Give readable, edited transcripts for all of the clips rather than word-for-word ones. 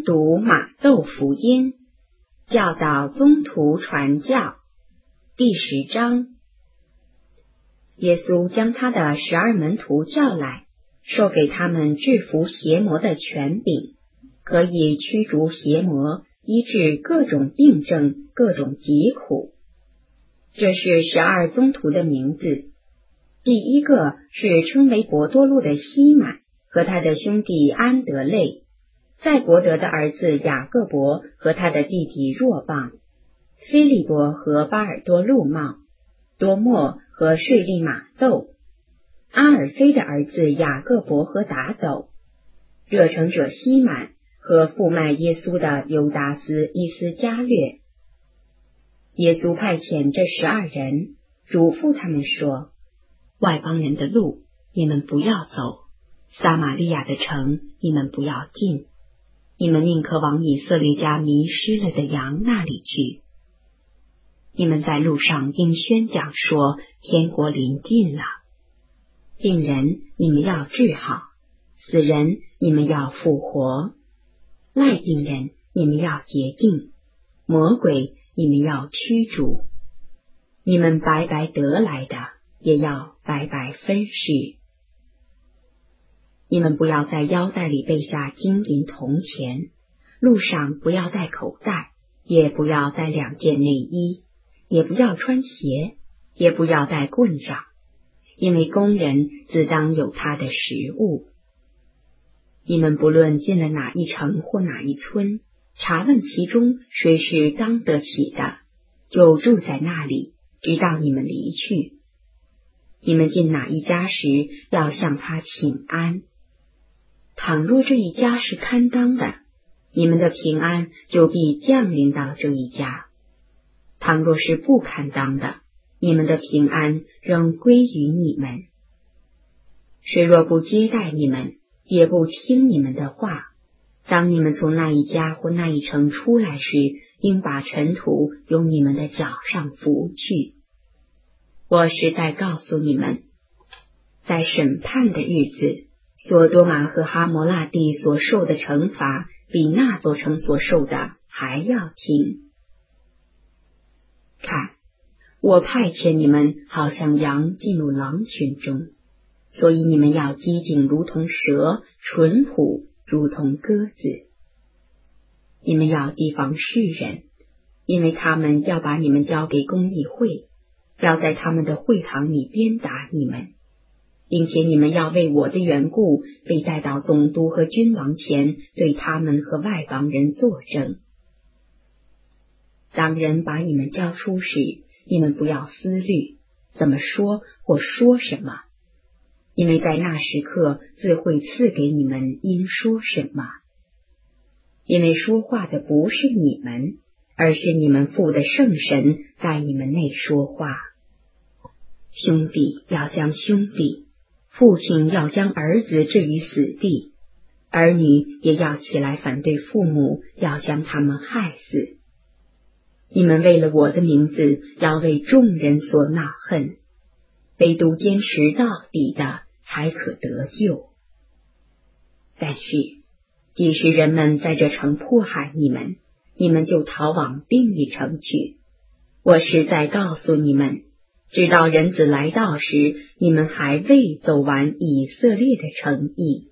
攻读马窦福音，教导宗徒传教。第10章。耶稣将他的12门徒叫来，授给他们制服邪魔的权柄，可以驱逐邪魔，医治各种病症、各种疾苦。这是12宗徒的名字。第一个是称为伯多禄的西满和他的兄弟安德肋，载伯德的儿子雅各伯和他的弟弟若望，菲利伯和巴尔多禄茂，多默和税吏马窦，阿尔菲的儿子雅各伯和达斗，热诚者西满和负卖耶稣的犹达斯伊斯加略。耶稣派遣这12人，嘱咐他们说：外邦人的路你们不要走，撒玛利亚的城你们不要进，你们宁可往以色列家迷失了的羊那里去。你们在路上应宣讲说，天国临近了。病人你们要治好，死人你们要复活，癩病人你们要洁净，魔鬼你们要驱逐。你们白白得来的，也要白白分施。你们不要在腰带里备下金银铜钱，路上不要带口袋，也不要带2件内衣，也不要穿鞋，也不要带棍杖，因为工人自当有他的食物。你们不论进了哪一城或哪一村，查问其中谁是当得起的，就住在那里，直到你们离去。你们进哪一家时，要向他请安。倘若这一家是堪当的，你们的平安就必降临到这一家；倘若是不堪当的，你们的平安仍归于你们。谁若不接待你们，也不听你们的话，当你们从那一家或那一城出来时，应把尘土由你们的脚上拂去。我实在告诉你们，在审判的日子，索多玛和哈摩辣地所受的惩罚，比那座城所受的还要轻。看，我派遣你们好像羊进入狼群中，所以你们要机警如同蛇，淳朴如同鸽子。你们要提防世人，因为他们要把你们交给公议会，要在他们的会堂里鞭打你们，并且你们要为我的缘故被带到总督和君王前，对他们和外邦人作证。当人把你们交出时，你们不要思虑怎么说或说什么，因为在那时刻自会赐给你们应说什么。因为说话的不是你们，而是你们父的圣神在你们内说话。兄弟要将兄弟，父亲要将儿子置于死地，儿女也要起来反对父母，要将他们害死。你们为了我的名字，要为众人所恼恨，唯独坚持到底的才可得救。但是即使人们在这城迫害你们，你们就逃往另一城去。我实在告诉你们，直到人子来到时，你们还未走完以色列的城邑。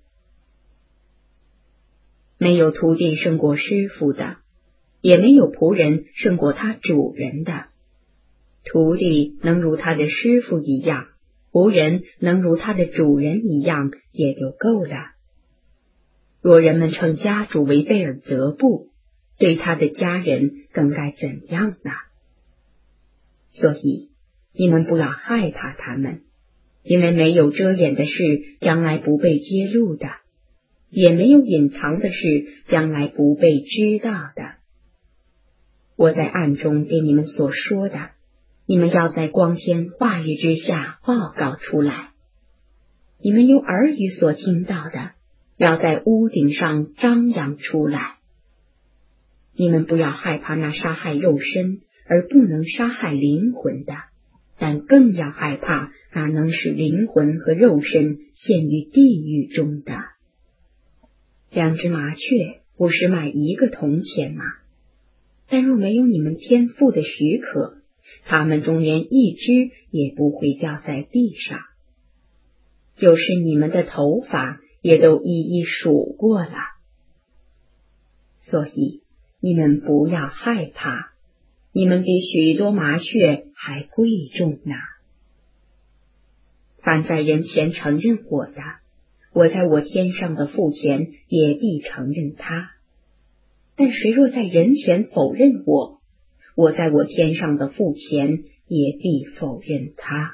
没有徒弟胜过师傅的，也没有仆人胜过他主人的。徒弟能如他的师傅一样，仆人能如他的主人一样，也就够了。若人们称家主为贝尔泽布，对他的家人更该怎样呢？所以你们不要害怕他们，因为没有遮掩的事将来不被揭露的，也没有隐藏的事将来不被知道的。我在暗中给你们所说的，你们要在光天化日之下报告出来。你们有耳语所听到的，要在屋顶上张扬出来。你们不要害怕那杀害肉身而不能杀害灵魂的，但更要害怕那能使灵魂和肉身陷于地狱中的。2只麻雀不是卖1个铜钱吗？但若没有你们天父的许可，他们中连一只也不会掉在地上。就是你们的头发也都一一数过了。所以你们不要害怕，你们比许多麻雀还贵重呢。凡在人前承认我的，我在我天上的父前也必承认他。但谁若在人前否认我，我在我天上的父前也必否认他。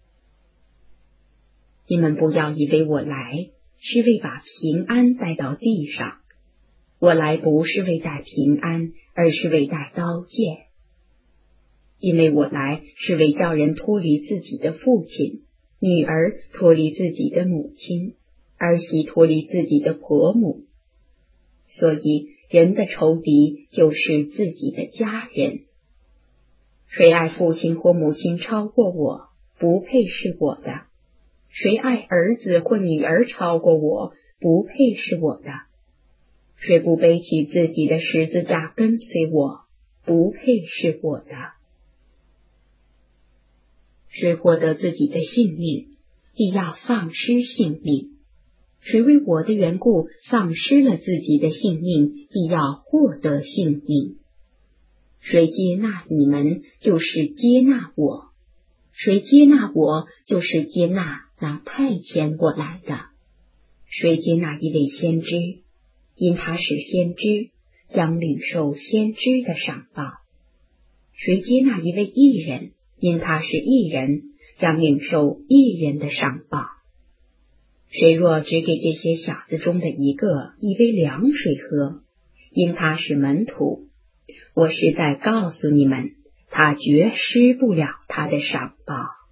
你们不要以为我来是为把平安带到地上，我来不是为带平安，而是为带刀剑。因为我来是为叫人脱离自己的父亲，女儿脱离自己的母亲，儿媳脱离自己的婆母。所以人的仇敌就是自己的家人。谁爱父亲或母亲超过我，不配是我的；谁爱儿子或女儿超过我，不配是我的；谁不背起自己的十字架跟随我，不配是我的。谁获得自己的性命，必要丧失性命；谁为我的缘故丧失了自己的性命，必要获得性命。谁接纳你们，就是接纳我；谁接纳我，就是接纳那派遣我来的。谁接纳一位先知，因他是先知，将领受先知的赏报；谁接纳一位义人，因他是义人，将领受义人的赏报。谁若只给这些小子中的一个一杯凉水喝，因他是门徒，我实在告诉你们，他绝失不了他的赏报。